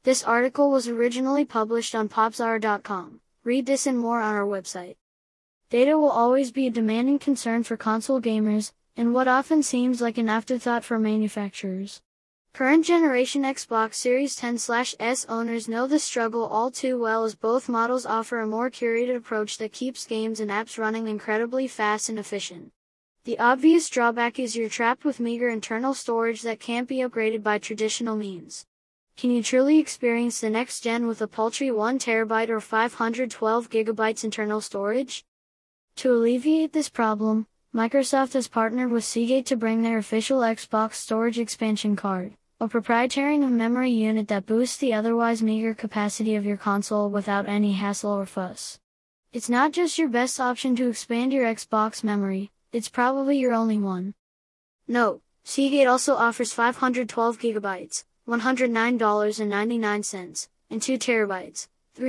This article was originally published on popzara.com. Read this and more on our website. Data will always be a demanding concern for console gamers, and what often seems like an afterthought for manufacturers. Current generation Xbox Series X/S owners know the struggle all too well, as both models offer a more curated approach that keeps games and apps running incredibly fast and efficient. The obvious drawback is you're trapped with meager internal storage that can't be upgraded by traditional means. Can you truly experience the next gen with a paltry 1 TB or 512 GB internal storage? To alleviate this problem, Microsoft has partnered with Seagate to bring their official Xbox Storage Expansion Card, a proprietary memory unit that boosts the otherwise meager capacity of your console without any hassle or fuss. It's not just your best option to expand your Xbox memory, it's probably your only one. Note, Seagate also offers 512 GB, $109.99, and 2 TB,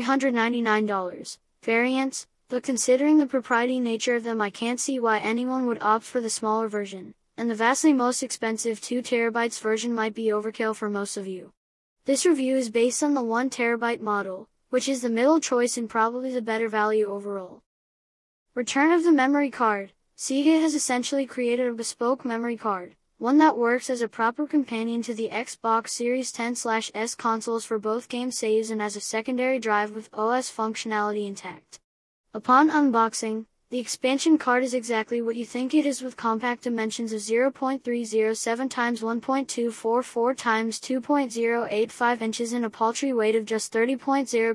$399, variants, but considering the proprietary nature of them, I can't see why anyone would opt for the smaller version, and the vastly most expensive 2 TB version might be overkill for most of you. This review is based on the 1 TB model, which is the middle choice and probably the better value overall. Return of the memory card. Seagate has essentially created a bespoke memory card, one that works as a proper companion to the Xbox Series X/S consoles for both game saves and as a secondary drive with OS functionality intact. Upon unboxing, the expansion card is exactly what you think it is, with compact dimensions of 0.307 x 1.244 x 2.085 inches and a paltry weight of just 30.0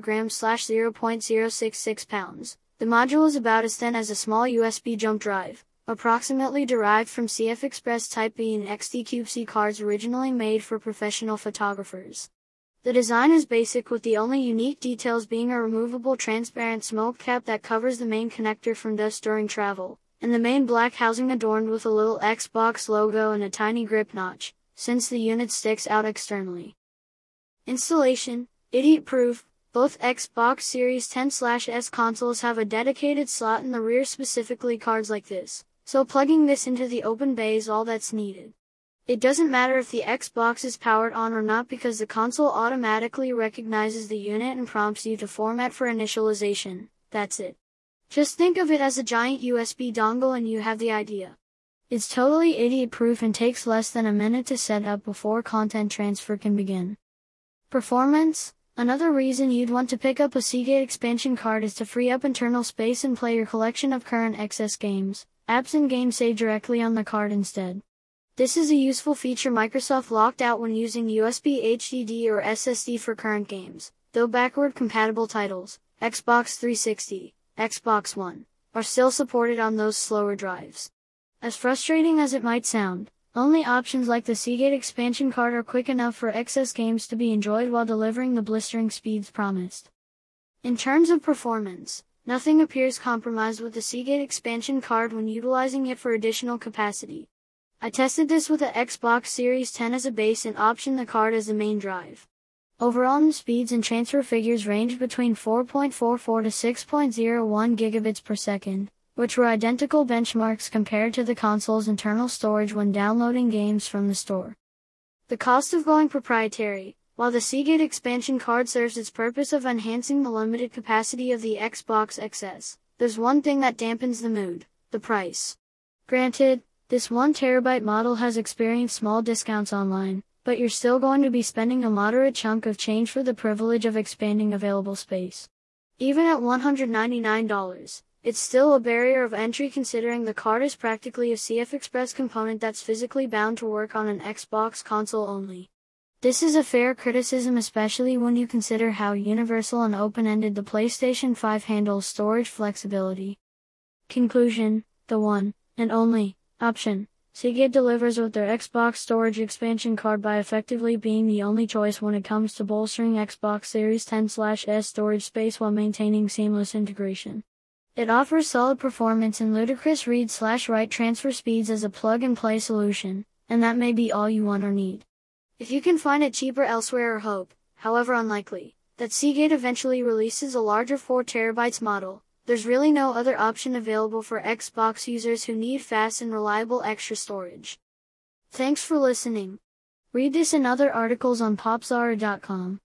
grams/0.066 pounds. The module is about as thin as a small USB jump drive, approximately derived from CF Express Type B and XT-Cube-C cards originally made for professional photographers. The design is basic, with the only unique details being a removable transparent smoke cap that covers the main connector from dust during travel, and the main black housing adorned with a little Xbox logo and a tiny grip notch, since the unit sticks out externally. Installation: idiot-proof. Both Xbox Series X/S consoles have a dedicated slot in the rear, specifically cards like this, so plugging this into the open bay is all that's needed. It doesn't matter if the Xbox is powered on or not, because the console automatically recognizes the unit and prompts you to format for initialization. That's it. Just think of it as a giant USB dongle and you have the idea. It's totally idiot-proof and takes less than a minute to set up before content transfer can begin. Performance. Another reason you'd want to pick up a Seagate expansion card is to free up internal space and play your collection of current XS games, apps and games saved directly on the card instead. This is a useful feature Microsoft locked out when using USB HDD or SSD for current games, though backward-compatible titles, Xbox 360, Xbox One, are still supported on those slower drives. As frustrating as it might sound, only options like the Seagate expansion card are quick enough for XS games to be enjoyed while delivering the blistering speeds promised. In terms of performance, nothing appears compromised with the Seagate expansion card when utilizing it for additional capacity. I tested this with the Xbox Series X as a base and optioned the card as the main drive. Overall speeds and transfer figures ranged between 4.44 to 6.01 gigabits per second, which were identical benchmarks compared to the console's internal storage when downloading games from the store. The cost of going proprietary. While the Seagate expansion card serves its purpose of enhancing the limited capacity of the Xbox XS, there's one thing that dampens the mood: the price. Granted, this 1 TB model has experienced small discounts online, but you're still going to be spending a moderate chunk of change for the privilege of expanding available space. Even at $199, it's still a barrier of entry, considering the card is practically a CF Express component that's physically bound to work on an Xbox console only. This is a fair criticism, especially when you consider how universal and open-ended the PlayStation 5 handles storage flexibility. Conclusion: the one and only option Seagate delivers with their Xbox Storage Expansion Card by effectively being the only choice when it comes to bolstering Xbox Series X/S storage space while maintaining seamless integration. It offers solid performance and ludicrous read/write transfer speeds as a plug-and-play solution, and that may be all you want or need. If you can find it cheaper elsewhere or hope, however unlikely, that Seagate eventually releases a larger 4 TB model, there's really no other option available for Xbox users who need fast and reliable extra storage. Thanks for listening. Read this and other articles on popzara.com.